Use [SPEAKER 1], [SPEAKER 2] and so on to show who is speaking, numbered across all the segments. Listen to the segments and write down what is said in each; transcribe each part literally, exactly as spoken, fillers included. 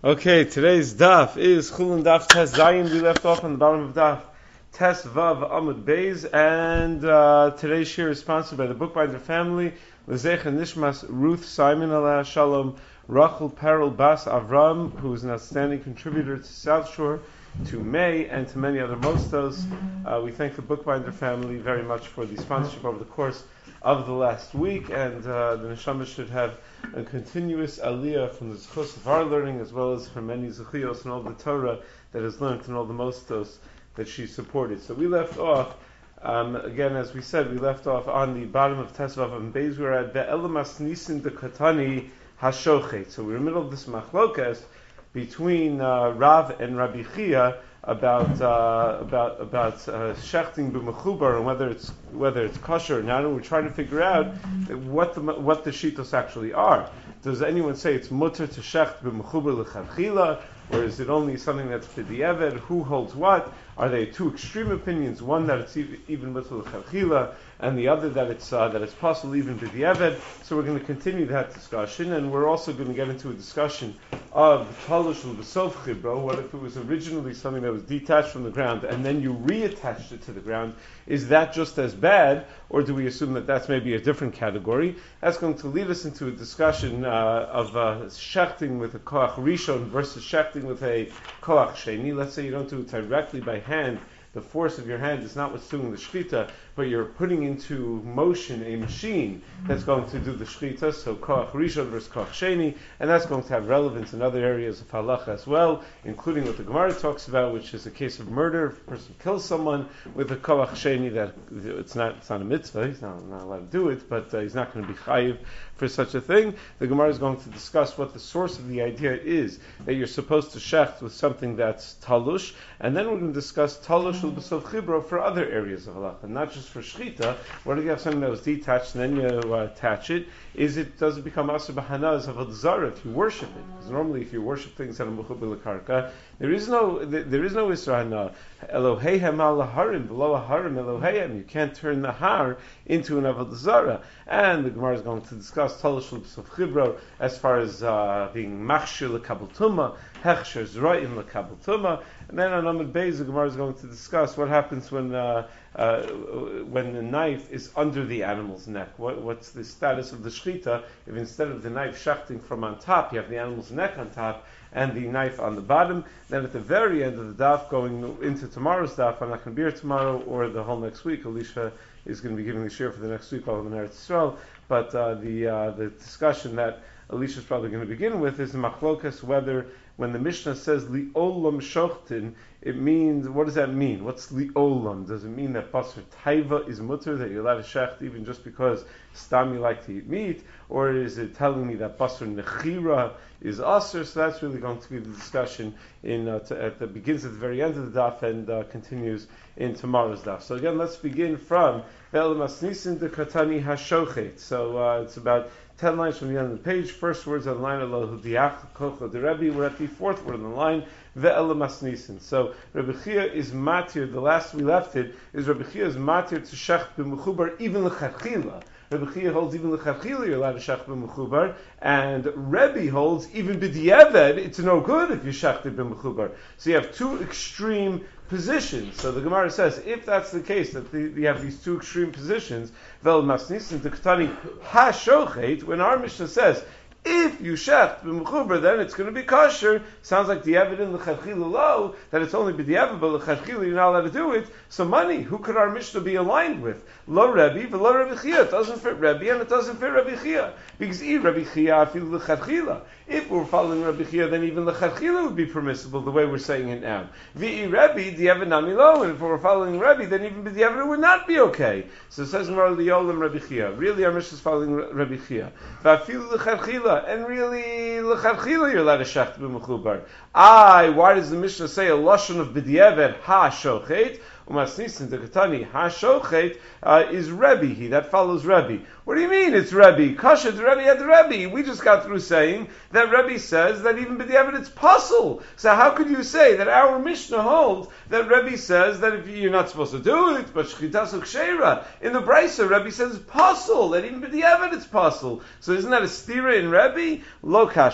[SPEAKER 1] Okay, today's daf is Chulun Daf Tes Zayin. We left off on the bottom of daf Tes Vav Amud Beis, and uh, today's shir is sponsored by the Bookbinder family, L'zecha Nishmas Ruth Simon Aleh Shalom, Rachel Perel Bas Avram, who is an outstanding contributor to South Shore, to May, and to many other mostos. Uh, we thank the Bookbinder family very much for the sponsorship over the course of the last week, and uh, the neshama should have a continuous aliyah from the zechus of our learning, as well as from many zechios and all the Torah that is learned and all the mostos that she supported. So we left off, um, again, as we said, we left off on the bottom of Tesvav and Beis. We're at Ve'elamas nisin de katani hashochet. So we're in the middle of this machlokas between uh, Rav and Rabbi Chia about uh, about about uh, shechting b'mechubar and whether it's whether it's kosher or not. And we're trying to figure out what the what the shitos actually are. Does anyone say it's mutter to shecht b'mechubar l'chavchila, or is it only something that's b'di'eved? Who holds what? Are they two extreme opinions? One that it's even mutter l'chavchila, and the other that it's uh, that it's possible even b'di'eved. So we're going to continue that discussion, and we're also going to get into a discussion of talush l'b'sof chibro. What if it was originally something that was detached from the ground and then you reattached it to the ground? Is that just as bad, or do we assume that that's maybe a different category? That's going to lead us into a discussion uh, of uh, shechting with a koach rishon versus shechting with a koach sheni. Let's say you don't do it directly by hand. The force of your hand is not what's doing the shechita, but you're putting into motion a machine that's going to do the shechita, so koach rishon versus koach sheni, and that's going to have relevance in other areas of halacha as well, including what the Gemara talks about, which is a case of murder. If a person kills someone with a koach sheni, that it's not it's not a mitzvah, he's not, not allowed to do it, but uh, he's not going to be chayiv for such a thing. The Gemara is going to discuss what the source of the idea is that you're supposed to shecht with something that's talush, and then we're going to discuss talush l'b'sof chibro for other areas of halacha, not just for shechita. What if you have something that was detached and then you uh, attach it? Is it does it become asur b'hanaz of a zara if you worship it? Because normally, if you worship things that are mechubar l'karka, there is no there is no isra hana. Eloheihem al harim below harim Eloheihem. You can't turn the har into an avodah zara. And the Gemara is going to discuss talush l'b'sof chibro as far as uh, being machshir l'kabel tuma, hechsher zroim l'kabel tuma, and then on Amud Beis the Gemara is going to discuss what happens when uh, uh, when the knife is under the animal's neck. What, what's the status of the shechita if instead of the knife shechting from on top, you have the animal's neck on top and the knife on the bottom? Then at the very end of the daf, going into tomorrow's daf, I'm not going to be here tomorrow or the whole next week. Alicia is going to be giving the shir for the next week while I'm in Eretz Yisrael. But uh, the uh, the discussion that Alicia is probably going to begin with is the machlokas whether when the Mishnah says li'olam shochtin, it means, what does that mean? What's li'olam? Does it mean that basar taiva is mutter, that you're allowed to shecht even just because stam you like to eat meat? Or is it telling me that basar nechira is asr? So that's really going to be the discussion in uh, to, at the begins at the very end of the daf and uh, continues in tomorrow's daf. So again, let's begin from Ve'elamas nisin de katani hashochet. So uh, it's about ten lines from the end of the page. First words on the line, Elohu diach kocha de Rebbe. We're at the fourth word on the line, Ve'elamas nisin. So Rabbi Chia is matir, the last we left it, is Rabbi Chia is matir to shech b'mechubar even l'chachila. Rabbi Chia holds even l'chachila you're allowed to shech b'mechubar, and Rebbe holds even b'di'eved it's no good if you shech b'mechubar. So you have two extreme positions. So the Gemara says, if that's the case, that the, you have these two extreme positions, Ve'elamas nisin de katani hashochet, when our Mishnah says, if you shecht b'mechubar, then it's going to be kosher. Sounds like the evidence in l'chadchila low, that it's only b'di'eved, but l'chadchila you're not allowed to do it. So money, who could our Mishnah be aligned with? Lo Rebbe, v'lo Rebbe Chia. It doesn't fit Rebbe, and it doesn't fit Rebbe Chia. Because if Rebbe Chia, feel l'chadchila. If we're following Rebbe Chia, then even l'chadchila would be permissible, the way we're saying it now. V'i Rebbe, di'eved nami lo, and if we're following Rebbe, then even b'di'eved it would not be okay. So it says in Li'olam Rebbe Chia. Really, our Mishnah is following Rebbe Chia. V'afil l'chadchila. And really, l'chadchila you're allowed to shecht b'mechubar. I, why does the Mishnah say a lashon of b'di'eved ha-shochet? Umas nisin de katani ha-shochet uh, is Rebbe. He that follows Rebbe. What do you mean it's Rebbe? Kasha de Rebbe at Rebbe. We just got through saying that Rebbe says that even b'di'eved it's puzzle. So how could you say that our Mishnah holds that Rebbe says that if you're not supposed to do it, but shchitas u'ksheira. In the Brisa, Rebbe says puzzle, that even b'di'eved it's puzzle. So isn't that a stira in Rebbe? Lo kasha.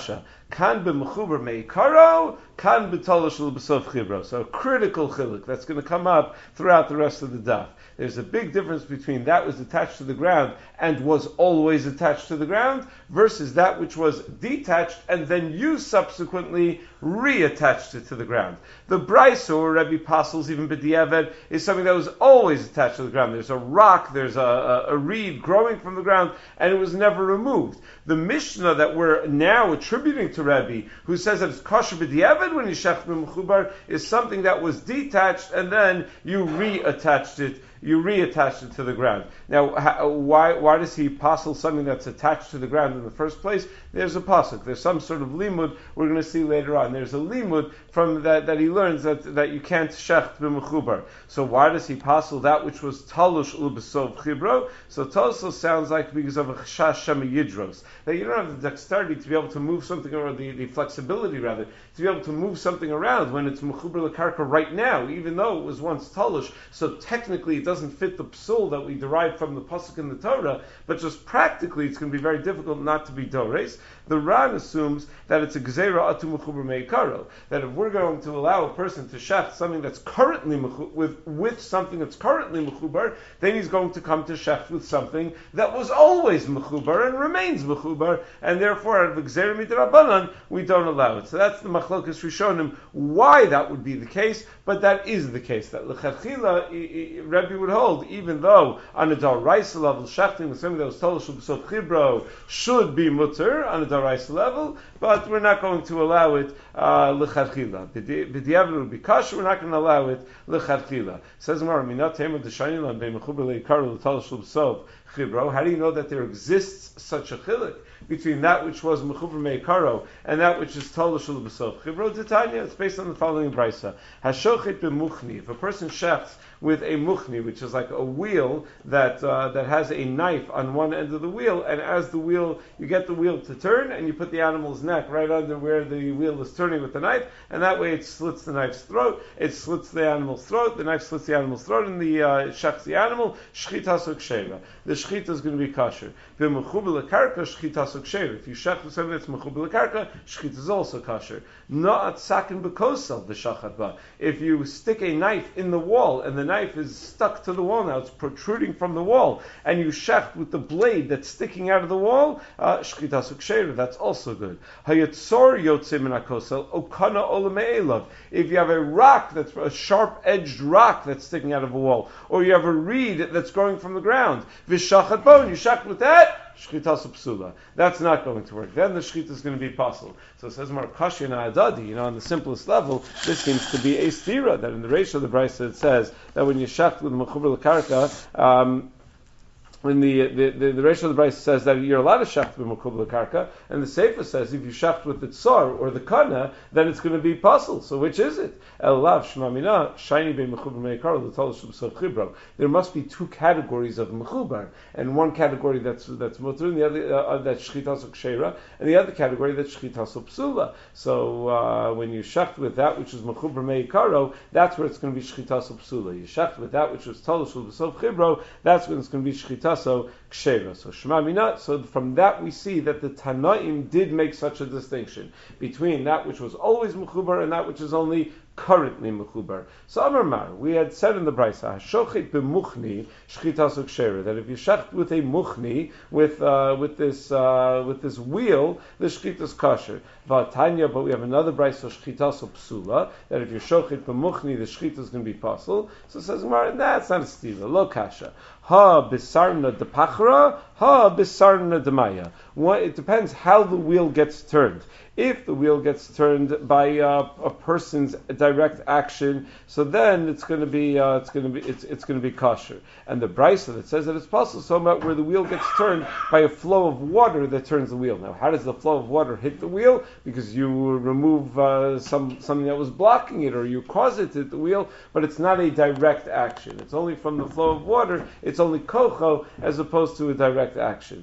[SPEAKER 1] Kan b'mechuber meikaro, kan b'tolosh l'b'sof chibro. So a critical chiluk that's going to come up throughout the rest of the daf. There's a big difference between that was attached to the ground and was always attached to the ground versus that which was detached and then you subsequently reattached it to the ground. The Brisa or Rebbe Pasels, even B'diavad, is something that was always attached to the ground. There's a rock, there's a, a, a reed growing from the ground, and it was never removed. The Mishnah that we're now attributing to Rebbe, who says that it's kosher B'diavad when you shech b'mechubar, is something that was detached and then you reattached it you reattach it to the ground. Now, how, why why does he passel something that's attached to the ground in the first place? There's a pasuk. There's some sort of limud we're going to see later on. There's a limud from that that he learns that that you can't shecht b'mechubar. So why does he passel that which was talush ulbesov chibro? So talush sounds like because of a chashash shema yidros, that you don't have the dexterity to be able to move something, or the, the flexibility rather, to be able to move something around when it's mechubar lekarka right now, even though it was once talush. So technically it doesn't fit the psul that we derive from the pasuk in the Torah, but just practically it's going to be very difficult not to be dores. The Ran assumes that it's a gzeira atu mechubar meikaro, that if we're going to allow a person to shecht something that's currently mechubar, with with something that's currently mechubar, then he's going to come to shecht with something that was always mechubar and remains mechubar, and therefore out of gzeira midrabanan we don't allow it. So that's the machlokas rishonim why that would be the case, but that is the case. That lechatchila Rebbe would hold, even though on a daraisa level shechting with something that was told shubsov chibro should be mutter on a daraisa level, but we're not going to allow it lechatchila. B'diavad would be kosher. We're not going to allow it lechatchila. Says Gemara, minat tema d'shaynilan be'mechubar leikaru l'tal shubsov chibro. How do you know that there exists such a chiluk between that which was mechubar meikaro and that which is tolush l'besov chibro? Titania. It's based on the following brisa: hashochet b'muchni. If a person shechts with a muchni, which is like a wheel that uh, that has a knife on one end of the wheel, and as the wheel, you get the wheel to turn, and you put the animal's neck right under where the wheel is turning with the knife, and that way it slits the knife's throat, it slits the animal's throat, the knife slits the animal's throat, and the uh, shechs the animal. Shchita suksheva. The shchita is going to be kosher. V'mechubar lekarka shchita suksheva. If you shech with something that's mechubar lekarka, shchita is also kosher. Not sakin b'kosel v'shachat ba. If you stick a knife in the wall and the knife is stuck to the wall now, it's protruding from the wall, and you shecht with the blade that's sticking out of the wall, shchita suksheva, that's also good. Hayatzor yotze min hakosel okana ola me'elav. If you have a rock that's a sharp-edged rock that's sticking out of a wall, or you have a reed that's growing from the ground, v'shachat bone, you shecht with that, shchita psula. That's not going to work. Then the shchita is going to be possible. So it says, Mar Kashi and Adadi, you know, on the simplest level, this seems to be a stira, that in the ratio of the Brisa it says that when you shecht with mechubar lekarka, um, when the the the, the ratio of the Brisa says that you're allowed to shecht with mechubar lekarka, and the Sefer says if you shecht with the tsar or the kana, then it's going to be puzzle. So which is it? Elav shmamina shiny be mechubar meikar l'tal shubsov chibro. There must be two categories of mechubar, and one category that's that's mutter, and the other uh, that's shchita sukshera, and the other category that's shchita psula. So uh, when you shecht with that which is mechubar meikaro, that's where it's going to be shchita psula. You shecht with that which was tal shubsov chibro, that's when it's going to be shchita so ksheva. So shema mina. So from that we see that the Tanaim did make such a distinction between that which was always mechubar and that which is only currently mechubar. So Amar Mar, we had said in the Brisa, shochet b'muchni shchita sukshera, that if you shecht with a muchni, with uh, with this uh, with this wheel, the shchita is kosher. V'atanya, but we have another Brisa shchita psula, that if you shochet b'muchni, the shchita is going to be possible. So it says Mar, that's not a stila, lo kasha. Ha bisarna de pachra, ha bisarna de maya. It depends how the wheel gets turned. If the wheel gets turned by uh, a person's direct action, so then it's going to be uh, it's going to be it's it's going to be kosher. And the brisa that says that it's possible, so about where the wheel gets turned by a flow of water that turns the wheel. Now, how does the flow of water hit the wheel? Because you remove uh, some something that was blocking it, or you cause it to hit the wheel, but it's not a direct action. It's only from the flow of water. It's only kocho as opposed to a direct action.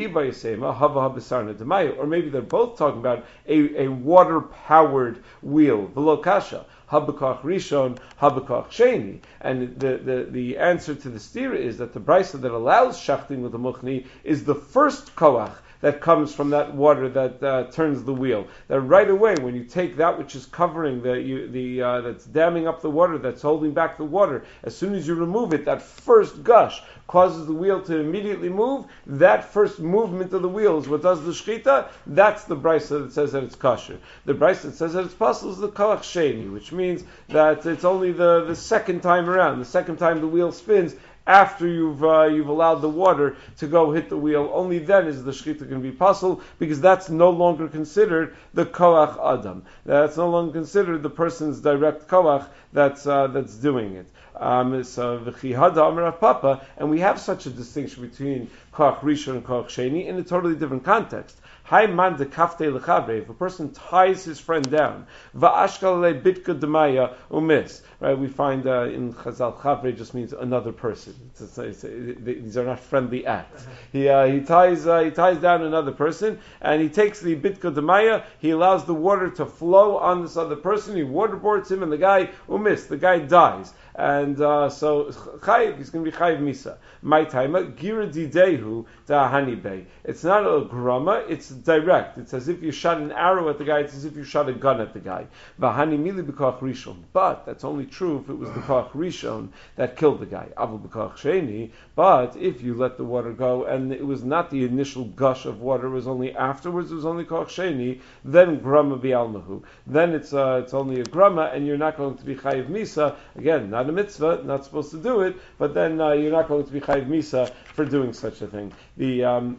[SPEAKER 1] Or maybe they're both talking about a, a water-powered wheel. V'lo kasha. Habakach Rishon, Habakach Sheni. And the, the, the answer to the stira is that the brisa that allows shachting with the muchni is the first koach that comes from that water that uh, turns the wheel. That right away, when you take that which is covering the you, the uh, that's damming up the water, that's holding back the water, as soon as you remove it, that first gush causes the wheel to immediately move. That first movement of the wheel is what does the shchita. That's the brisa that says that it's kosher. The brisa that says that it's possible is the koach sheni, which means that it's only the, the second time around, the second time the wheel spins, after you've uh, you've allowed the water to go hit the wheel. Only then is the shchita going to be possible, because that's no longer considered the koach adam. That's no longer considered the person's direct koach that's uh, that's doing it. Um, so v'chihada amar Papa, and we have such a distinction between koach rishon and koach sheni in a totally different context. Hai man de kafte lechavre. If a person ties his friend down, va'ashkal le bitka demaya umis. Right, we find uh, in Chazal chavre just means another person. It's, it's, it's, it, these are not friendly acts. He uh, he ties uh, he ties down another person, and he takes the bitka demaya. He allows the water to flow on this other person. He waterboards him, and the guy umis. The guy dies. And uh, so chayiv, he's going to be chayiv misa. My taima gira didehu da'ahani bay. It's not a grama; it's direct. It's as if you shot an arrow at the guy. It's as if you shot a gun at the guy. V'hani mili b'koach rishon. But that's only true if it was the koach rishon that killed the guy. Avul b'koach sheni. But if you let the water go and it was not the initial gush of water, it was only afterwards. It was only koach sheni. Then grama bi'almahu. Then it's uh, it's only a grama, and you're not going to be chayiv misa again. Not a mitzvah, not supposed to do it, but then uh, you're not going to be chayiv misa for doing such a thing. The um,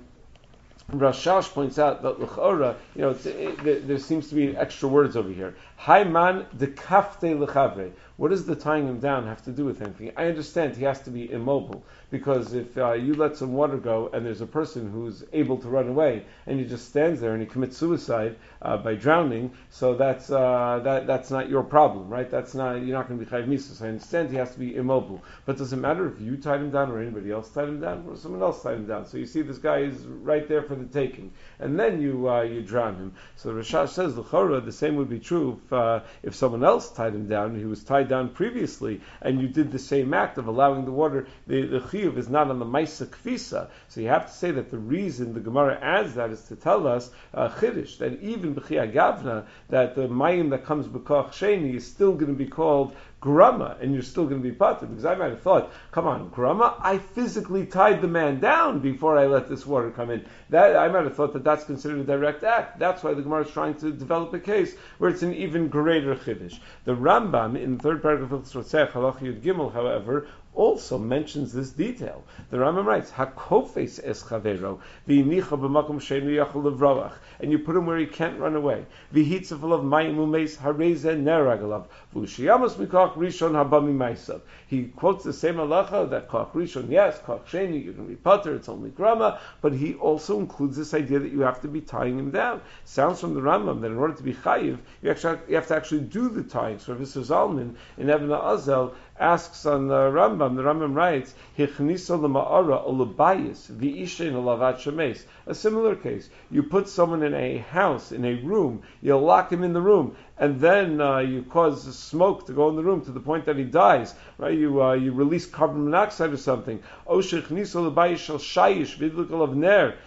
[SPEAKER 1] Rashash points out that l'chora, you know, it's, it, it, there seems to be extra words over here. Hayman de kafte lechavre. What does the tying him down have to do with anything? I understand he has to be immobile, because if uh, you let some water go and there's a person who's able to run away and he just stands there and he commits suicide uh, by drowning, so that's uh, that that's not your problem, right? That's not you're not going to be chayiv misa. So I understand he has to be immobile, but does it matter if you tied him down or anybody else tied him down or someone else tied him down? So you see this guy is right there for the taking, and then you uh, you drown him. So the Rashash says l'chora the same would be true if uh, if someone else tied him down and he was tied down previously, and you did the same act of allowing the water. The, the chiyuv is not on the maisa kfisa, so you have to say that the reason the Gemara adds that is to tell us uh, chiddush that even b'chia gavna that the mayim that comes b'koach sheni is still going to be called grama, and you're still going to be patur, because I might have thought, come on, grama, I physically tied the man down before I let this water come in. That I might have thought that that's considered a direct act. That's why the Gemara is trying to develop a case where it's an even greater chiddush. The Rambam in the third paragraph of Tzrotzech Halach Yud Gimel, however, also mentions this detail. The Rambam writes, "Hakofes es chavero v'inicha b'makom she'enu yachol levroach," and you put him where he can't run away. V'hitzafel of mayim umeis hareze neragalav v'ushiyamos mikach rishon habami maisav. He quotes the same halacha that koach rishon, yes, koach sheni, you're going to be patur, it's only grama, but he also includes this idea that you have to be tying him down. Sounds from the Rambam that in order to be chayiv, you actually you have to actually do the tying. So Rav Zalman in Even HaAzel asks on the Rambam, the Rambam writes, Hichniso l'ma'ara olabayis v'ishein olavat shemes. A similar case. You put someone in a house, in a room, you lock him in the room, and then uh, you cause smoke to go in the room to the point that he dies. Right? You uh, you release carbon monoxide or something. O shechniso l'bayis shel shayish v'idlik olav ner.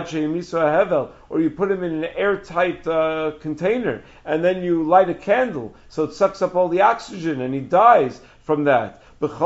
[SPEAKER 1] Or you put him in an airtight uh, container, and then you light a candle, so it sucks up all the oxygen, and he dies from that. That's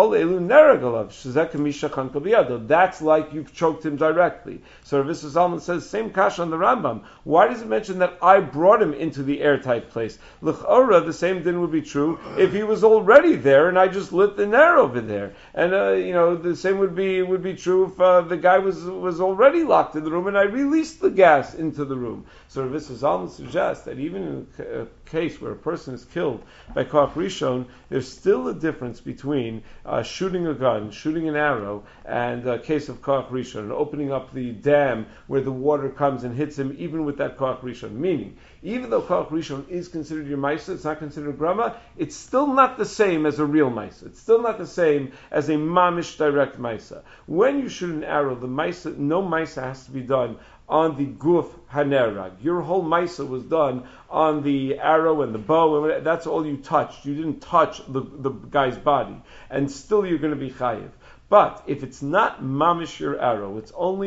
[SPEAKER 1] like you've choked him directly. So Rav Zalman says, same kash on the Rambam. Why does it mention that I brought him into the airtight place? L'chora, the same thing would be true if he was already there and I just lit the ner over there. And uh, you know, the same would be would be true if uh, the guy was was already locked in the room and I released the gas into the room. So Rav Zalman suggests that even in a case where a person is killed by koach rishon, there's still a difference between Uh, shooting a gun, shooting an arrow, and a case of koach rishon, and opening up the dam where the water comes and hits him, even with that koach rishon. Meaning, even though koach rishon is considered your maisa, it's not considered grama, it's still not the same as a real maisa. It's still not the same as a mamish direct maisa. When you shoot an arrow, the maisa, no maisa has to be done on the guf hanerag. Your whole maisa was done on the arrow and the bow, and that's all you touched. You didn't touch the, the guy's body, and still you're going to be chayiv. But if it's not mamish your arrow, it's only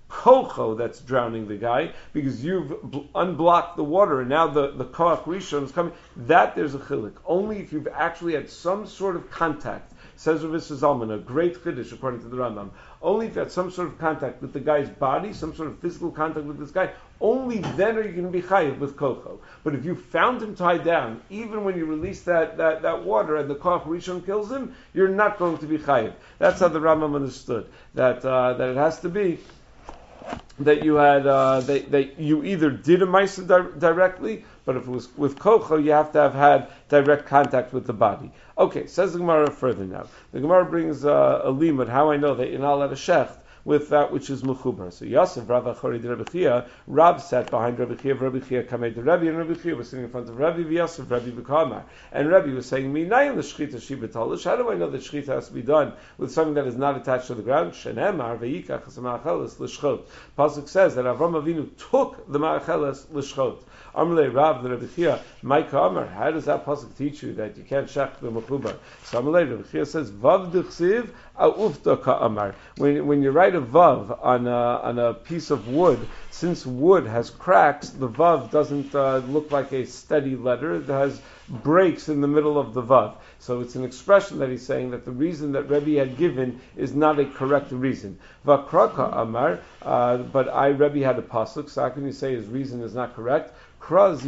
[SPEAKER 1] kocho that's drowning the guy, because you've bl- unblocked the water, and now the, the koach rishon is coming. That there's a chilik. Only if you've actually had some sort of contact, says Rav Yisrael Zalman, a great chiddush according to the Rambam. Only if you had some sort of contact with the guy's body, some sort of physical contact with this guy, only then are you going to be chayiv with kocho. But if you found him tied down, even when you release that, that, that water and the koach rishon kills him, you're not going to be chayiv. That's how the Rambam understood that uh, that it has to be that you had uh, that, that you either did a ma'aser di- directly, but if it was with kocho, you have to have had direct contact with the body. Okay, says the Gemara further now. The Gemara brings uh, a limud, how I know that you're not allowed to shecht with that which is mechubar. So Yosef, Rav Achori de Rabbi Chia, Rab sat behind Rabbi Chia, Rabbi Chia kamei de Rabbi, and Rabbi Chia was sitting in front of Rabbi, Yosef, Rabbi B'kamar. And Rabbi was saying, Minayin l'shchita shibatolish. How do I know that shchita has to be done with something that is not attached to the ground? Shenemar ve'yikach ha'ma'acheles l'shchot. Pasuk says that Avram Avinu took the ma'acheles l'shchot. Amrei Rav the Rabbi Chia, Micah Amar. How does that pasuk teach you that you can't shech the mechubar? So Amrei Rabbi Chia says, Vav d'chsiv a'ufta ka'amar. When when you write a vav on a, on a piece of wood, since wood has cracks, the vav doesn't uh, look like a steady letter. It has breaks in the middle of the vav. So it's an expression that he's saying that the reason that Rebbe had given is not a correct reason. Vakraka Amar, uh, but I, Rebbe, had a pasuk, so how can you say his reason is not correct? Now, when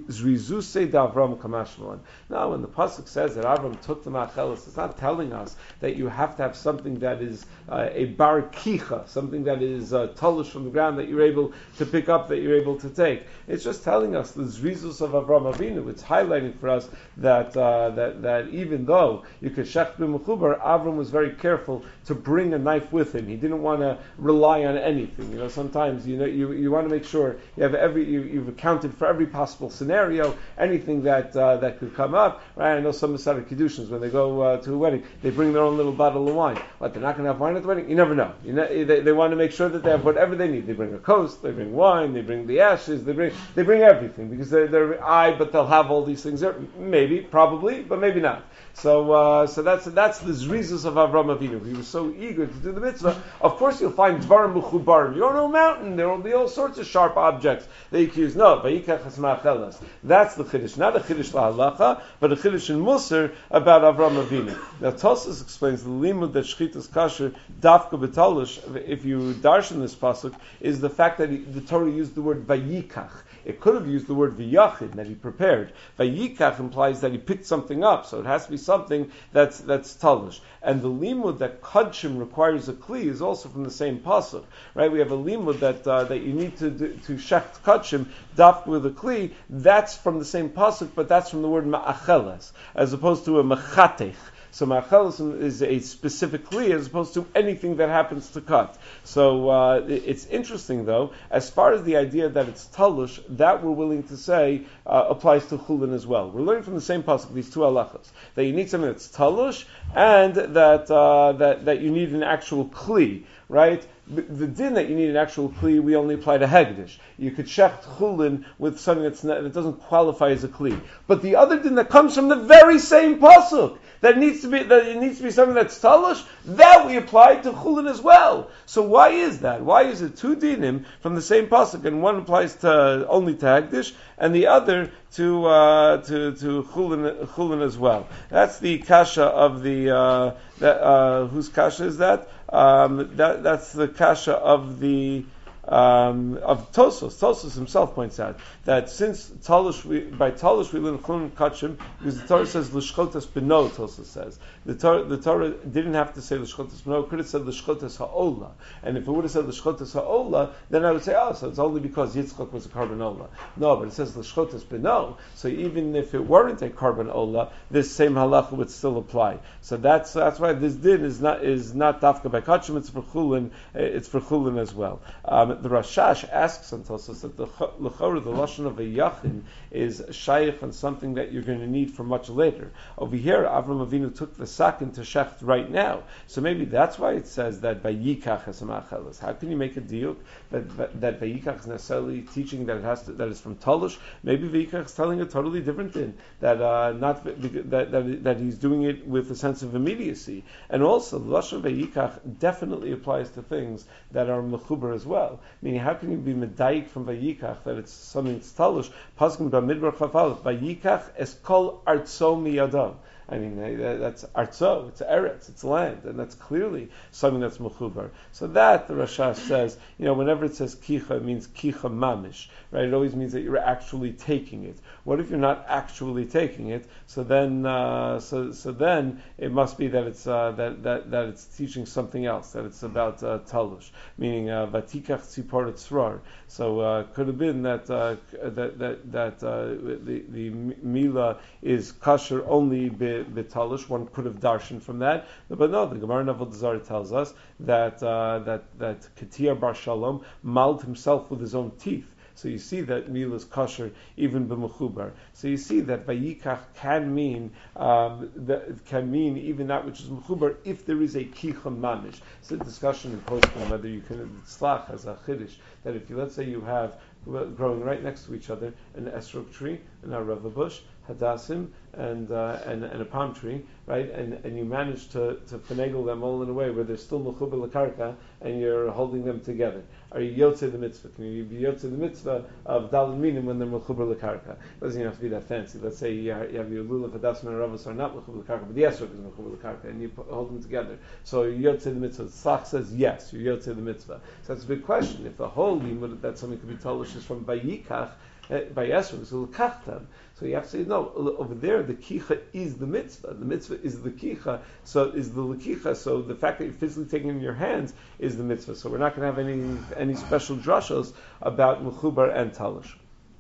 [SPEAKER 1] the pasuk says that Avram took the ma'acheles, it's not telling us that you have to have something that is uh, a bar kicha, something that is uh, talish from the ground that you're able to pick up, that you're able to take. It's just telling us the zrizus of Avram Avinu. It's highlighting for us that uh, that that even though you could shech b'mechubar, Avram was very careful to bring a knife with him. He didn't want to rely on anything. You know, sometimes you know you you want to make sure you have every you, you've accounted for every possible scenario, anything that uh, that could come up. Right? I know some Masada Kiddushins, when they go uh, to a wedding, they bring their own little bottle of wine. What, they're not going to have wine at the wedding? You never know. You know they, they want to make sure that they have whatever they need. They bring a coast, they bring wine, they bring the ashes, they bring they bring everything, because they're, they're I, but they'll have all these things there. Maybe, probably, but maybe not. So uh, so that's that's the zrizus of Avram Avinu. He was so eager to do the mitzvah. Of course, you'll find dvarim mechubarim. You don't know a mountain. There will be all sorts of sharp objects that you can use. No, vayikach hasma'acheles. That's the chiddush, not a chiddush lahalacha, but a chiddush in Musar about Avram Avinu. Now Tosas explains the limud that shchitas kasher dafka betalish. If you darshan this pasuk, is the fact that he, the Torah used the word vayikach. It could have used the word v'yachid, that he prepared. Vayikach implies that he picked something up, so it has to be something that's that's talish. And the limud that kadshim requires a kli is also from the same pasuk, right? We have a limud that uh, that you need to do, to shecht kadshim daf with a kli. That's from the same pasuk, but that's from the word ma'acheles, as opposed to a mechatech. So ma'acheles is a specific kli as opposed to anything that happens to cut. So uh, it's interesting, though, as far as the idea that it's talush, that we're willing to say uh, applies to chulin as well. We're learning from the same pasuk these two halachas, that you need something that's talush, and that uh, that that you need an actual kli, right? The din that you need an actual kli, we only apply to hegdish. You could shecht chulin with something that's not, that doesn't qualify as a kli. But the other din that comes from the very same pasuk, that needs to be that it needs to be something that's talush, that we apply to chulin as well. So why is that? Why is it two dinim from the same pasuk, and one applies to only to hegdish, and the other to uh, to to chulin chulin as well? That's the kasha of the uh, that uh, whose kasha is that? Um, that that's the kasha of the um, of Tosos. Tosos himself points out that since Talush we, by Talush we learn Chulin Kachim, because the Torah says L'shchotas Beno. Tosos says the Torah the Torah didn't have to say L'shchotas Beno. Could have said L'shchotas Ha'ola, and if it would have said L'shchotas Ha'ola, then I would say, oh, so it's only because Yitzchak was a carbon ola. No, but it says L'shchotas Beno. So even if it weren't a carbon ola, this same halacha would still apply. So that's that's why this din is not is not dafka by Kachim. It's for Chulin. It's for Chulin as well. Um, the Rashash asks on Tosfos that the L'chora, the lashon of a yachin, is shaykh on something that you're going to need for much later. Over here, Avram Avinu took the sakin to shecht right now, so maybe that's why it says that vayikach es ha'macheles. How can you make a diuk that that, that vayikach is necessarily teaching that it has to, that is from Talush? Maybe vayikach is telling a totally different thing, that uh, not that, that that he's doing it with a sense of immediacy, and also the lashon vayikach definitely applies to things that are mechuber as well. Meaning, how can you be medayik from vayikach that it's something that's Talush? Pasuk b'midbar chafal vayikach es kol artso miyadav. I mean, that's artzo, it's eretz, it's land, and that's clearly something that's mechubar. So that, the Rashash says, you know, whenever it says kicha, it means kicha mamish, right? It always means that you're actually taking it. What if you're not actually taking it? So then, uh, so so then it must be that it's uh, that, that that it's teaching something else, that it's about uh, talush, meaning vatikach tzipor tzrar. So uh, could have been that uh, that that that uh, the the mila is kosher only be b'talush. One could have darshan from that, but no. The Gemara in Avodah Zarah tells us that uh, that that Ketia Bar Shalom mauled himself with his own teeth. So you see that mila is kosher even b'mechubar. So you see that vayikach can mean um, that can mean even that which is mechubar if there is a kicha mamish. It's a discussion in postum whether you can tzlach as a chiddush that if you let's say you have growing right next to each other an esrog tree, an arava bush, hadassim, and, uh, and and a palm tree, right? And and you manage to, to finagle them all in a way where they're still mechubar l'karka, and you're holding them together. Are you yotzei the mitzvah? Can you be yotzei the mitzvah of daled minim when they're mechubar l'karka? It doesn't even have to be that fancy. Let's say you have, you have your lulav, hadassim, and aravos are not mechubar l'karka, but the esrog is mechubar l'karka, and you put, hold them together. So you're yotzei the mitzvah. The Tzlach says yes, you're yotzei the mitzvah. So that's a big question. If the whole limud that something could be tolush is from vayikach, by esrog, so l'kachtam. So you have to say, no, over there the kicha is the mitzvah. The mitzvah is the kicha, so is the l'kicha. So the fact that you're physically taking it in your hands is the mitzvah. So we're not going to have any any special drashos about mechubar and talush.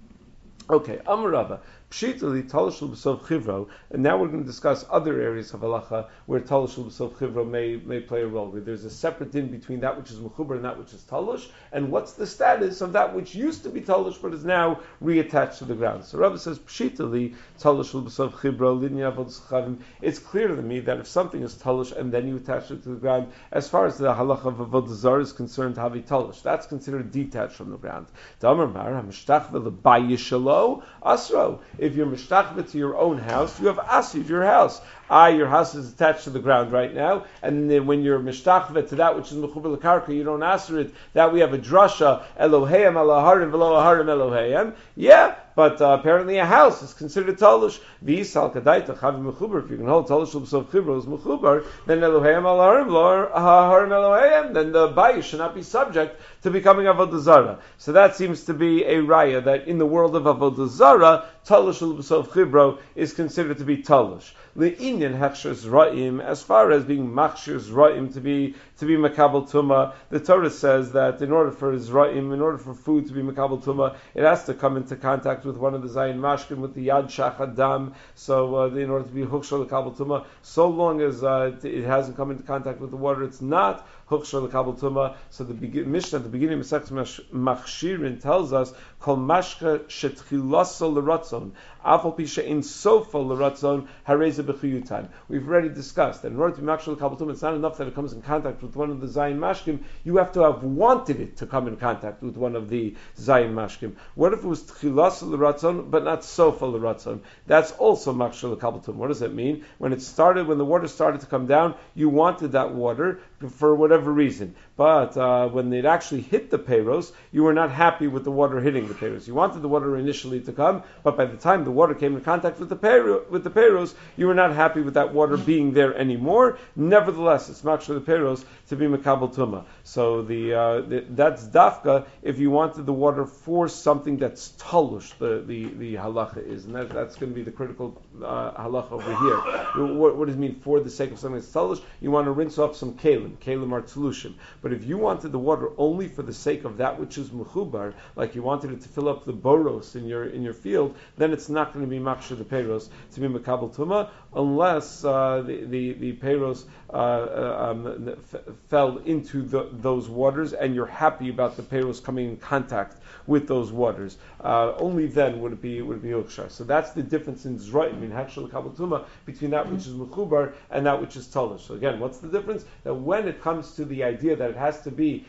[SPEAKER 1] Okay, Amarava. Pshitali Talashul B'Sov Chivro, and now we're going to discuss other areas of halacha where Talashul B'Sov Chivro may may play a role. Where there's a separate din between that which is mechubar and that which is talush, and what's the status of that which used to be talush but is now reattached to the ground. So Rabbi says Pshitali Talashul B'Sov Chivro Linya Avodas Chavim. It's clear to me that if something is talush and then you attach it to the ground, as far as the halacha of Avodah Zarah is concerned, havi talush, that's considered detached from the ground. Damar Mar Hamshtach V'Lebayishalo Asro. If you're mishtachva to your own house, you have asid your house. Ah, your house is attached to the ground right now, and then when you're mishtachva to that which is mechubar l'karka, you don't aser it. That we have a drasha Elohayim alaharim v'lo aharim Elohayim. Yeah, but uh, apparently a house is considered talush. V'yisal kadaita chavim mechubar. If you can hold talush l'b'sov chibro is mechubar, then Elohayim alaharim v'lo aharim Elohayim. Then the bayis should not be subject to becoming avodah zarah. So that seems to be a raya that in the world of avodah zarah, talush l'b'sov chibro is considered to be talush. Le'inyan hechsher zra'im, as far as being machshir zra'im to be to be makabel tuma, the Torah says that in order for zra'im, in order for food to be makabel tuma, it has to come into contact with one of the zayin mashkin, with the yad shachadam. So uh, in order to be hukshar l'kabel tuma, so long as uh, it hasn't come into contact with the water, it's not hukshar l'kabel tuma. So the begin, Mishnah at the beginning of Masechet Machshirin tells us kol mashka shetchilaso l'ratzon afal pisha in sofa l'ratzon hareza b'chiyutan. We've already discussed that in order to be machshir l'kabel tuma, it's not enough that it comes in contact with one of the zayin mashkim. You have to have wanted it to come in contact with one of the zayin mashkim. What if it was tchilaso l'ratzon but not sofa l'ratzon? That's also machshir l'kabel tuma. What does that mean? When it started, when the water started to come down, you wanted that water for whatever reason. But uh, when it actually hit the peiros, you were not happy with the water hitting the peiros. You wanted the water initially to come, but by the time the water came in contact with the peiros, with the peiros, you were not happy with that water being there anymore. Nevertheless, it's machshir the peiros to be mekabel tuma. So the, uh, the that's dafka if you wanted the water for something that's talush. The the, the halacha is, and that, that's going to be the critical uh, halacha over here. What, what does it mean for the sake of something that's talush? You want to rinse off some kalim. kelim. Kelim are tlushim. But if you wanted the water only for the sake of that which is mechubar, like you wanted it to fill up the boros in your in your field, then it's not going to be makshir the peiros to be mekabel tuma, unless uh, the the the peiros uh, uh, um, f- fell into the, those waters, and you're happy about the peiros coming in contact with those waters. Uh, only then would it be would it be ukshar. So that's the difference in zra'im in hakshel kabel tuma between that which is mechubar and that which is talish. So again, what's the difference? That when it comes to the idea that it has to be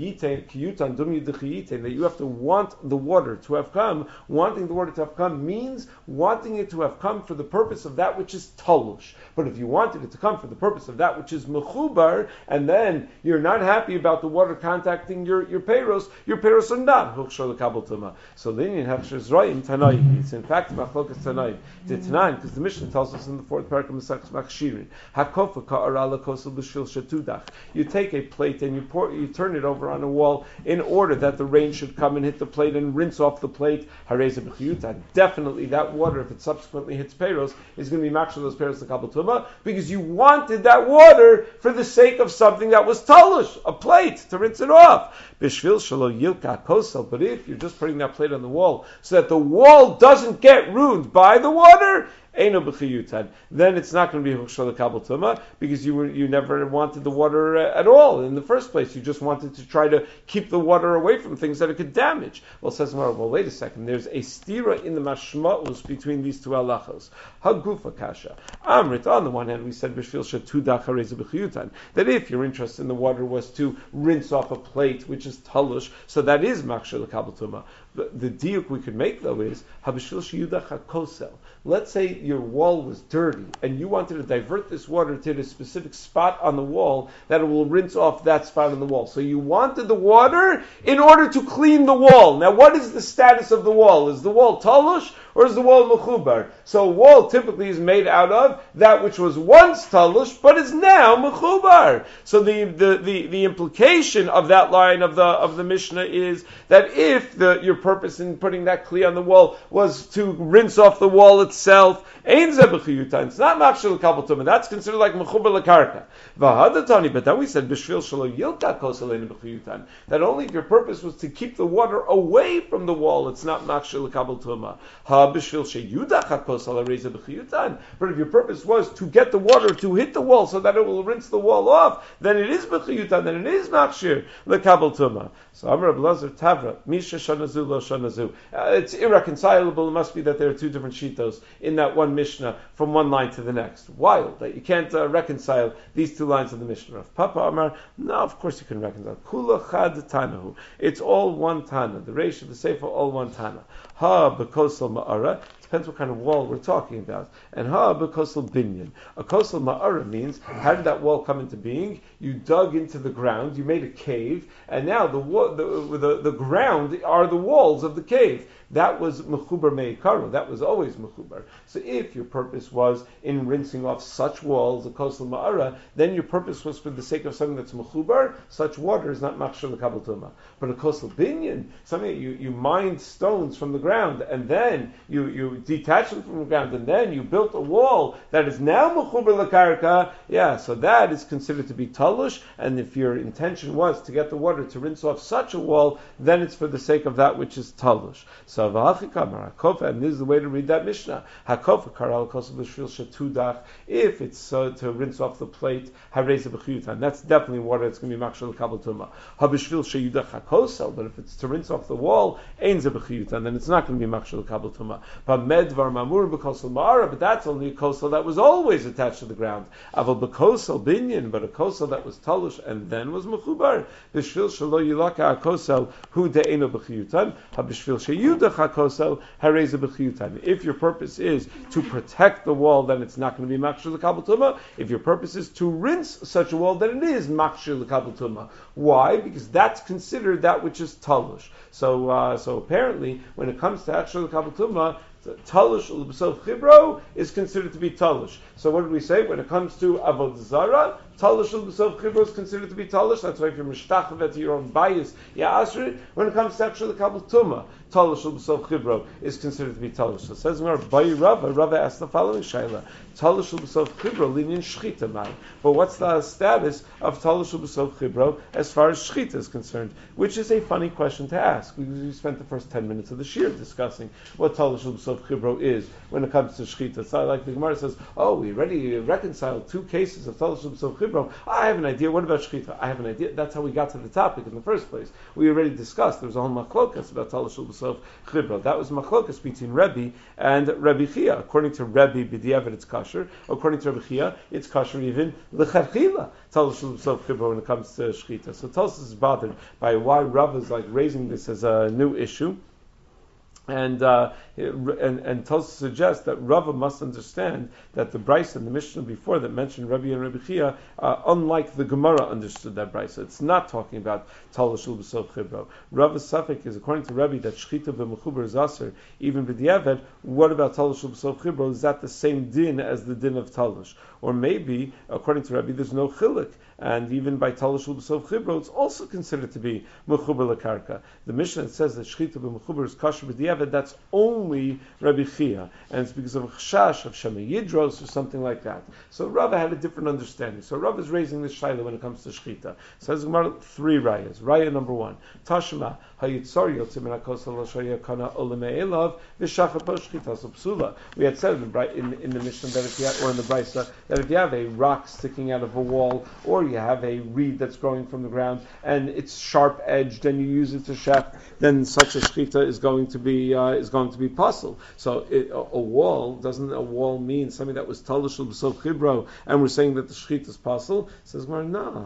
[SPEAKER 1] kiyutan dum yudchiyiten, that you have to want the water to have come, wanting the water to have come means wanting it to have come for the purpose of that which is talush. But if you wanted it to come for the purpose of that which is mechubar, and then you're not happy about the water contacting your your peiros, your peiros are not hukshar lekabel tuma. So then you have shizra'im tanai. It's in fact machlokas tanai. The Tanan, because the Mishnah tells us in the fourth parak of Masechus Machshirin, hakofa ka'ara lekosel b'shvil shetudach. You take a plate and you pour, you turn it over on a wall in order that the rain should come and hit the plate and rinse off the plate. Hareza b'chiyuta. Definitely that water, if it subsequently hits peiros, is going to be makshel those peiros lekabel tuma, because you wanted that water for the sake of something that was talush, a plate, to rinse it off. B'shvil shelo yilka kosel. But if you're just putting that plate on the wall so that the wall doesn't get ruined by the water, Eino b'chiyutan, then it's not going to be hukshar lekabel tuma, because you were you never wanted the water uh, at all in the first place. You just wanted to try to keep the water away from things that it could damage. Well, says Gemara, well, wait a second. There's a stira in the mashma'us between these two halachos. Hagufa kasha. Amrit, on the one hand, we said b'shvil shetudach hareza b'chiyutan, that if your interest in the water was to rinse off a plate, which is talush, so that is makshir lekabel tuma. The, the diuk we could make, though, is habishvil sheyudach hakosel. Let's say your wall was dirty and you wanted to divert this water to the specific spot on the wall that it will rinse off that spot on the wall. So you wanted the water in order to clean the wall. Now, what is the status of the wall? Is the wall talush or is the wall mechubar? So a wall typically is made out of that which was once talush but is now mechubar. So the, the, the, the implication of that line of the of the Mishnah is that if the, your purpose in putting that kli on the wall was to rinse off the wall itself, ein ze b'chiyutan, it's not makshir lekabel tuma. That's considered like mechubar lekarka. V'hadatani, but then we said b'shvil shelo yilka kosel ein b'chiyutan, that only if your purpose was to keep the water away from the wall, it's not makshir lekabel tuma. Ha b'shvil sheyudach hakosel hareza b'chiyutan, but if your purpose was to get the water to hit the wall so that it will rinse the wall off, then it is b'chiyutan, then it is makshir lekabel tuma. So Amar Abelazar Tavra Misha shanazu lo shanazu. Uh, it's irreconcilable. It must be that there are two different shitos in that one Mishnah from one line to the next. Wild that you can't uh, reconcile these two lines of the Mishnah. Of Papa Amar, no, of course you can reconcile. Kula chad tanahu. It's all one tana. The Reish of the Sefer, all one tana. Ha bekosel ma'ara. Depends what kind of wall we're talking about. And ha bekosel binyan. A kosel ma'ara means, how did that wall come into being? You dug into the ground, you made a cave, and now the the the, the ground are the walls of the cave. That was mechubar me'ikaru. That was always mechubar. So if your purpose was in rinsing off such walls, a kosel ma'ara, then your purpose was for the sake of something that's mechubar, such water is not makshir lekabel tuma. But a kosel binyan, something that you, you mined stones from the ground, and then you, you detached them from the ground, and then you built a wall that is now mechubar lekarka, yeah, so that is considered to be talush, and if your intention was to get the water to rinse off such a wall, then it's for the sake of that which is talush. So and this is the way to read that Mishnah. If it's uh, to rinse off the plate, that's definitely water that's going to be makshir lekabel tuma. But if it's to rinse off the wall, then it's not going to be makshir lekabel tuma. But that's only a kosel that was always attached to the ground. But a kosel that was talush and then was mechubar. If your purpose is to protect the wall, then it's not going to be makshir lekabel tuma. If your purpose is to rinse such a wall, then it is makshir lekabel tuma. Why? Because that's considered that which is talush. So, uh, so apparently, when it comes to makshir lekabel tuma, talush l'b'sof chibro is considered to be talush. So what did we say? When it comes to avodah zara, Talish l'b'sof chibro is considered to be talish. That's why if you're mishtachvet to your own bias, yeah, asher. When it comes to actually kabul tuma, talish l'b'sof chibro is considered to be talish. So it says more by Rava. Rava asked the following shaila: Talish l'b'sof chibro linyan shchita man. But what's the status of talish l'b'sof chibro as far as shchita is concerned? Which is a funny question to ask. We, we spent the first ten minutes of the shir discussing what talish l'b'sof chibro is when it comes to shchita. It's not like the Gemara says, "Oh, we already reconciled two cases of talish l'b'sof chibro. I have an idea. What about shchita? I have an idea." That's how we got to the topic in the first place. We already discussed. There was a whole machlokas about talish l'b'sof chibro. That was machlokas between Rebbe and Rebbe Chia. According to Rebbe, b'diavad it's kasher. According to Rebbe Chia, it's kasher even l'chadchila talish l'b'sof chibro when it comes to shchita. So Tosfos is bothered by why Rav is like raising this as a new issue. And uh, and and Tosfos suggests that Rava must understand that the Brisa and the Mishnah before that mentioned Rabbi and Rabbi Chia, uh, unlike the Gemara understood that Brisa. It's not talking about Talish l'b'sof chibro. Rava's suffix is according to Rabbi that Shchita b'mechuber is aser even b'diavad. What about Talish l'b'sof chibro? Is that the same din as the din of Talish? Or maybe according to Rabbi there's no chilik, and even by Talish l'b'sof chibro it's also considered to be mechuber lekarka. The Mishnah says that Shchita b'mechuber is kasher b'diavad. That's only Rabbi Chia, and it's because of a chashash of Shema Yidros or something like that. So Rava had a different understanding. So Rava is raising this shaila when it comes to shchita. Says Gemara three rayas. Raya number one: Tashma hayitzar yotzim min hakosel l'shaya kana olame'elav v'shachat po shchita psula. We had said in the, in, in the Mishnah that if you have, or in the Brisa that if you have a rock sticking out of a wall, or you have a reed that's growing from the ground and it's sharp edged, and you use it to shech, then such a shchita is going to be uh, is going to be possible. So it, a, a wall, doesn't a wall mean something that was talish l'b'sof chibro, and we're saying that the shchita is possible? Says Gemara,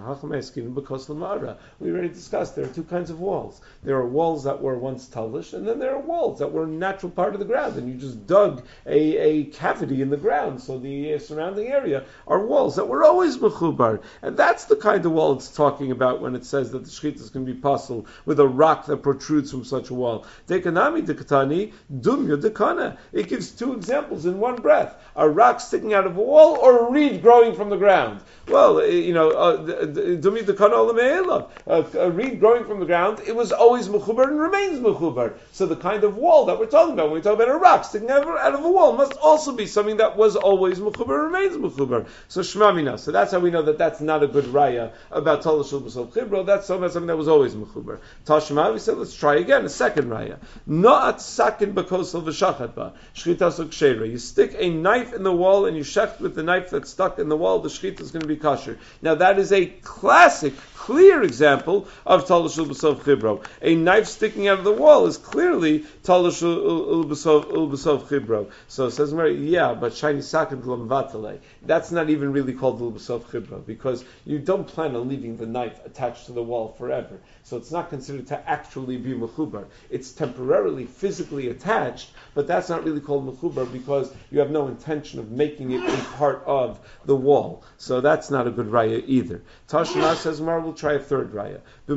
[SPEAKER 1] no, we already discussed there are two kinds of walls. There are walls that were once talish, and then there are walls that were a natural part of the ground, and you just dug a, a cavity in the ground, so the uh, surrounding area are walls that were always mechubar. And that's the kind of wall it's talking about when it says that the shchita is going to be possible with a rock that protrudes from such a wall. Dekanami dekatani, dumya dekana. It gives two examples in one breath: a rock sticking out of a wall or a reed growing from the ground. Well, you know, dumya dekana olame'elav. A reed growing from the ground, it was always mechubar and remains mechubar. So the kind of wall that we're talking about when we talk about a rock sticking out of a wall must also be something that was always mechubar and remains mechubar. So shma mina. So that's how we know that that's not a good raya about talish l'b'sof chibro. That's something that was always mechubar. Tashma, we said, let's try again a second raya. Not sakin b'kosel v'shachat ba shchita so ksheira. You stick a knife in the wall and you shecht with the knife that's stuck in the wall. The shchita is going to be kosher. Now that is a classic, clear example of talish l'b'sof chibro. A knife sticking out of the wall is clearly talish l'b'sof chibro. So it says, yeah, but shiny sakin l'mvatale. That's not even really called l'b'sof chibro because you don't plan on leaving the knife attached to the wall forever. So it's not considered to actually be mechubar. It's temporarily, physically attached, but that's not really called mechubar because you have no intention of making it a part of the wall. So that's not a good raya either. Tashma says, Mar, we'll try a third raya. The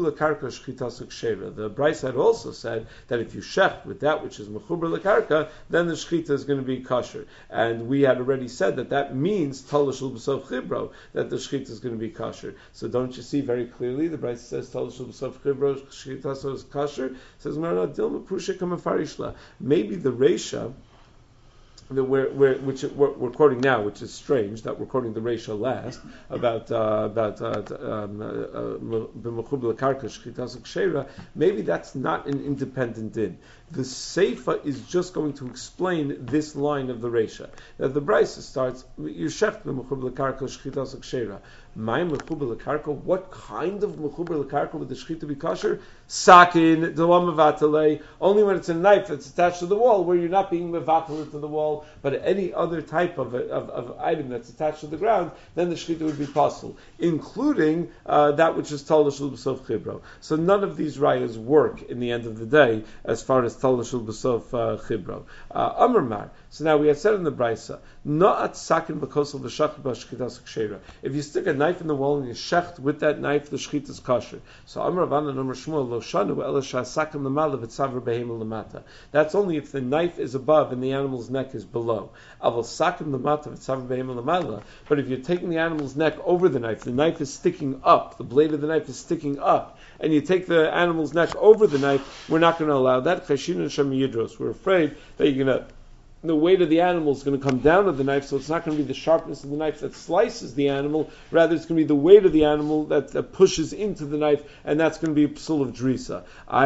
[SPEAKER 1] Bryce had also said that if you shecht with that which is mechubar lekarka, then the shchita is going to be kosher. And we had already said that that means talish l'b'sof chibro, that the shchita is going to be kosher. So don't you see very clearly? The Bryce says talish l'b'sof chibro, shchita is kosher. Says Marna dilma prusha kamafarishla. Maybe the reisha, The, we're, we're, which we're, we're quoting now, which is strange that we're quoting the Reisha last about uh, about b'mechubar lekarka shchita ksheira. Maybe that's not an independent din. The Seifa is just going to explain this line of the Reisha. That the Brisa starts, you shecht b'mechubar lekarka shchita ksheira. My mechubar lekarka, what kind of mechubar lekarka would the shchita be kosher? Sakin, delam mevatale, only when it's a knife that's attached to the wall, where you're not being mevatal to the wall, but any other type of, of, of item that's attached to the ground, then the shchita would be possible, including uh, that which is talish l'b'sof chibro. So none of these rayas work in the end of the day as far as talish l'b'sof chibro. Amar mar, So now we had said in the Brisa, not sakin b'kosel v'shach b'shchitas kshera. If you stick a knife in the wall and you shecht with that knife, the shchita is kosher. So Amar Ravana and Amar Shmuel lo shanu ela shasakim l'mala v'tzaver behem l'mata. That's only if the knife is above and the animal's neck is below. Aval sakim l'mata v'tzaver behem l'mala. But if you're taking the animal's neck over the knife, the knife is sticking up, the blade of the knife is sticking up, and you take the animal's neck over the knife, we're not going to allow that. Cheshin and Shem Yidros. We're afraid that you're going to the weight of the animal is going to come down to the knife, so it's not going to be the sharpness of the knife that slices the animal, rather it's going to be the weight of the animal that, that pushes into the knife, and that's going to be a psul of drisa.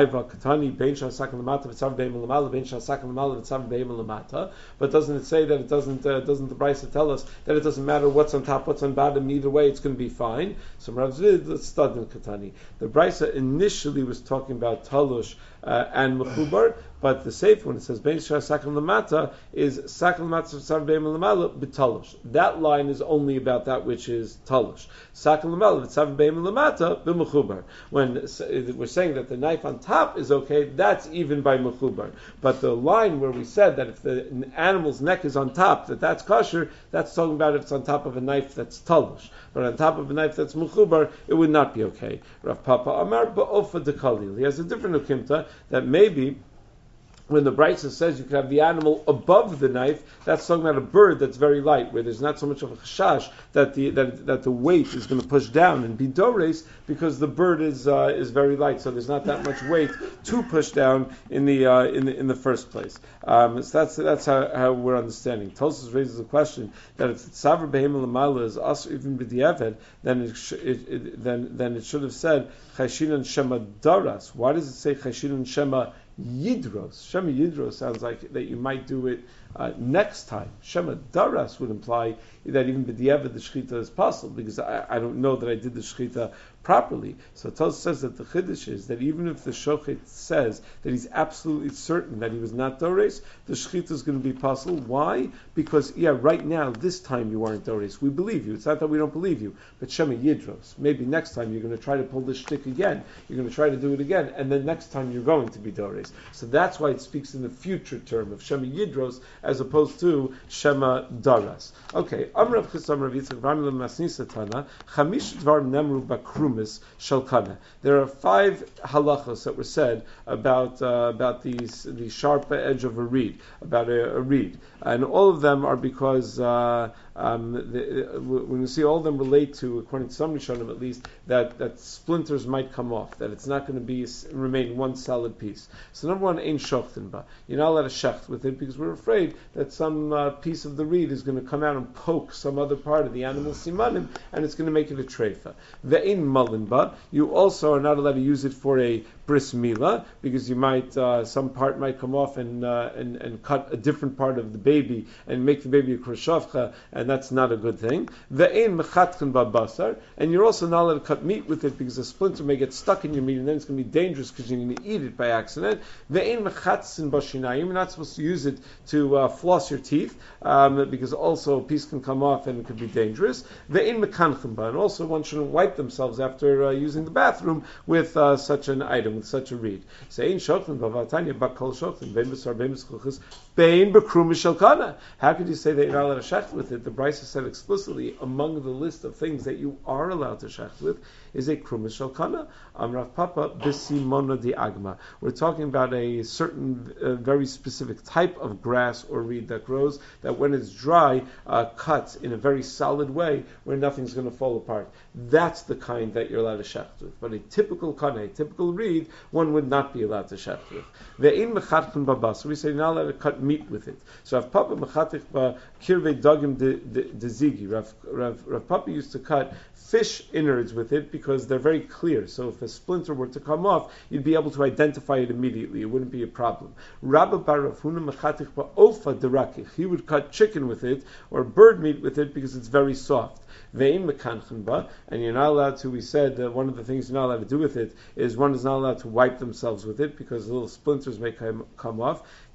[SPEAKER 1] But doesn't it say that it doesn't, uh, doesn't the Brisa tell us that it doesn't matter what's on top, what's on bottom, either way it's going to be fine? So Rav Zvid, let's start in Katani. The Brisa initially was talking about talush uh, and mechubar, but the safe one, it says bein shar sakim lamata, is sakim lamata v'tzav beim lamala b'talush. That line is only about that which is talush. Sakim lamala v'tzav beim lamata b'mechubar. When we're saying that the knife on top is okay, that's even by mechubar. But the line where we said that if the animal's neck is on top, that that's kosher, that's talking about if it's on top of a knife that's talush. But on top of a knife that's mechubar, it would not be okay. Rav Papa Amar ba'ofa dekalil. He has a different ukimta that maybe when the Brisa says you can have the animal above the knife, that's talking about a bird that's very light, where there's not so much of a chashash that the that, that the weight is going to push down and be dores because the bird is uh, is very light, so there's not that much weight to push down in the uh, in the in the first place. Um, so that's that's how, how we're understanding. Tosfos raises the question that if tzaver behem l'mala is also even b'diavad, then it, sh- it, it then then it should have said chashinan shema daras. Why does it say chashinan shema Yidros? Shema Yidros sounds like that you might do it uh, next time. Shema Daras would imply that even b'diavad the shechita is possible, because I, I don't know that I did the shechita properly. So Tos says that the chiddush is that even if the shochet says that he's absolutely certain that he was not dores, the shechita is going to be possible. Why? Because yeah, right now this time you aren't dores. We believe you. It's not that we don't believe you, but Shema Yidros. Maybe next time you're going to try to pull this shtick again. You're going to try to do it again, and then next time you're going to be dores. So that's why it speaks in the future term of Shema Yidros as opposed to Shema Daras. Okay, Amrav Chisam Rav Yitzchak Varnil Masnisa Tana Chamish Dvar Nemru Bakrumis Shalkana. There are five halachos that were said about uh, about these the sharp edge of a reed, about a, a reed, and all of them are because uh, um, the, when you see all of them relate to, according to some Rishonim at least, that, that splinters might come off, that it's not going to be remain one solid piece. So number one, ein shochten ba. You're not allowed to shecht with it because we're afraid that some uh, piece of the reed is going to come out and poke some other part of the animal simanim, and it's going to make it a treifa. Ve'ein malin ba. You also are not allowed to use it for a bris milah, because you might uh, some part might come off and, uh, and and cut a different part of the baby and make the baby a kroshavcha, and that's not a good thing. Ve'ein mechatchen ba basar, and you're also not allowed to cut meat with it because a splinter may get stuck in your meat and then it's going to be dangerous because you're going to eat it by accident. Ve'ein mechatzen ba shinayim. You're not supposed to use it to uh, floss your teeth um, because also a piece can come off and it could be dangerous. Ve'ein mekanchem ba, and also one shouldn't wipe themselves after uh, using the bathroom with uh, such an item, with such a reed. Say in shochin bavatanya bakol shochin bein b'sar bein b'schuchas bein b'krum shalkana. How could you say that you're not allowed to shecht with it? The Brisa said explicitly among the list of things that you are allowed to shecht with is a krum shalkana. Amrav Papa b'simona di agma. We're talking about a certain uh, very specific type of grass or reed that grows that when it's dry uh, cuts in a very solid way where nothing's going to fall apart. That's the kind that you're allowed to shecht with. But a typical kana, a typical reed, one would not be allowed to shecht with. Ve'in mechatchen babas. We say you're not allowed to cut meat with it. So Rav Papa mechatich ba kirvei dagim de zigi. Rav, Rav, Rav Papa used to cut fish innards with it because they're very clear. So if a splinter were to come off, you'd be able to identify it immediately. It wouldn't be a problem. Rabba bar Rav Huna mechatich ba ofa derakich. He would cut chicken with it or bird meat with it because it's very soft. Ve'in mekanchem ba, and you're not allowed to, we said that one of the things you're not allowed to do with it is one is not allowed to wipe themselves with it because little splinters may come, come off.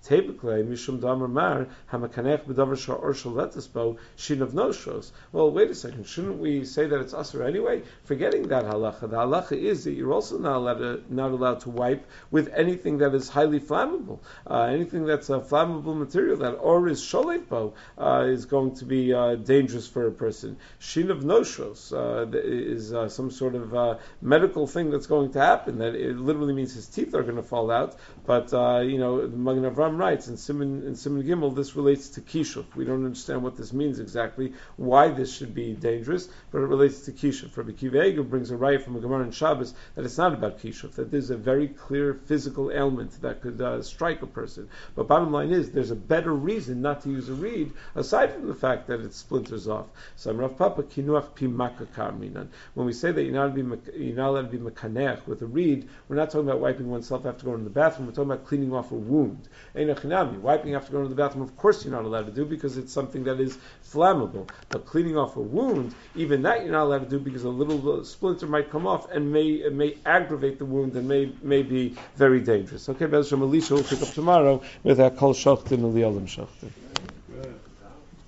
[SPEAKER 1] Tebeklei mishum damar mar hamakanech b'davar sha'or shaletisbo shinav noshos. Well, wait a second. Shouldn't we say that it's usher anyway? Forgetting that halacha, the halacha is that you're also not allowed to, not allowed to wipe with anything that is highly flammable, uh, anything that's a flammable material that or is sholetbo uh, is going to be uh, dangerous for a person. Shinav noshos uh, is uh, some sort of uh, medical thing that's going to happen. That it literally means his teeth are going to fall out. But uh, you know, Magen Avram writes in Siman in Siman Gimel, this relates to kishuf. We don't understand what this means exactly, why this should be dangerous, but it relates to kishuf. Rabbi Akiva Eiger brings a raya from a Gemara in Shabbos that it's not about kishuf, that there's a very clear physical ailment that could uh, strike a person. But bottom line is, there's a better reason not to use a reed, aside from the fact that it splinters off. So Rav Papa kinuach pimaka karminan. When we say that you're not, be, you're not allowed to be mekaneach with a reed, we're not talking about wiping oneself after going to the bathroom, we're talking about cleaning off a wound. Einachinami, wiping after going to the bathroom, of course you're not allowed to do because it's something that is flammable. But cleaning off a wound, even that you're not allowed to do because a little splinter might come off and may may aggravate the wound and may may be very dangerous. Okay, Be'ez Hashem, Elisha will pick up tomorrow with our Kol Shochtim Eliyalim Shochtim.